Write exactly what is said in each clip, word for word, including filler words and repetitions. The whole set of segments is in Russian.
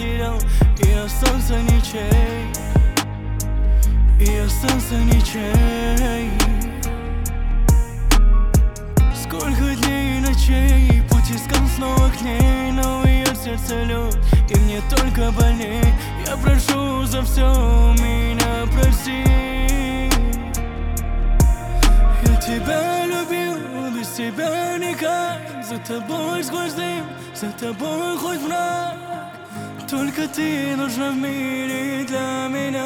потерял и остался ничей, и остался ничей. Сколько дней и ночей путь искал снова к ней, но в ее сердце лед, и мне только больней. Я прошу за все, меня прости. Я тебя любил, без тебя никак. За тобой сквозь дым, за тобой хоть враг. Только ты нужна в мире для меня.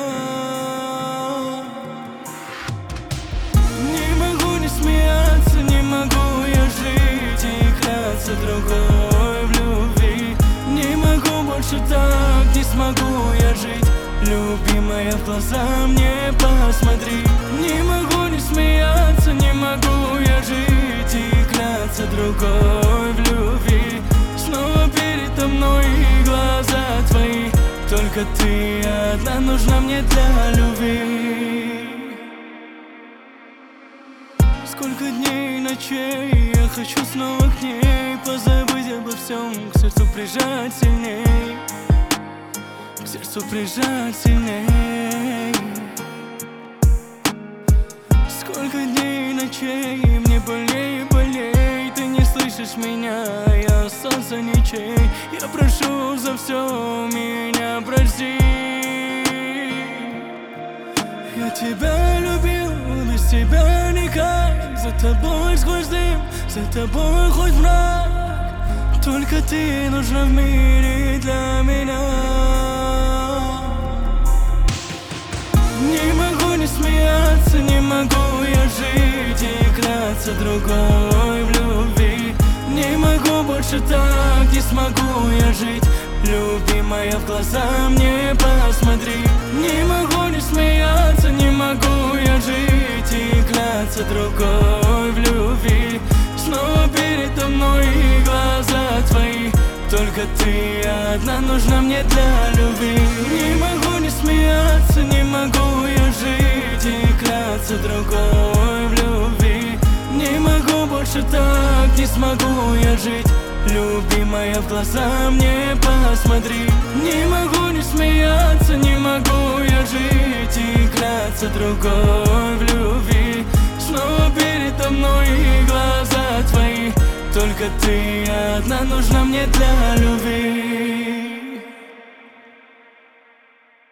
Не могу не смеяться, не могу я жить и кляться другой в любви. Не могу больше так, не смогу я жить. Любимая, в глаза мне посмотри. Не могу не смеяться, не могу я жить и кляться другой в любви. Снова передо мной глаза твои. Только ты одна нужна мне для любви. Сколько дней и ночей я хочу снова к ней, позабыть обо всем, к сердцу прижать сильней, к сердцу прижать сильней. Сколько дней и ночей мне больней и больней. Ты не слышишь меня, я остался ничей. Я прошу за все, меня прости. Я тебя любил, без тебя никак. За тобой сквозь дым, за тобой хоть враг. Только ты нужна в мире для меня. Не могу не смеяться, не могу я жить и кляться другой в любви. Не могу больше так, не смогу я жить. Любимая, в глаза мне посмотри. Не могу не смеяться, не могу я жить и кляться другой в любви. Снова передо мной глаза твои. Только ты одна нужна мне для любви. Не могу не смеяться, не могу я жить и кляться другой в любви. Не могу больше так, не смогу я жить. Любимая, в глаза мне посмотри. Не могу не смеяться, не могу я жить и кляться другой в любви. Снова передо мной глаза твои. Только ты одна нужна мне для любви.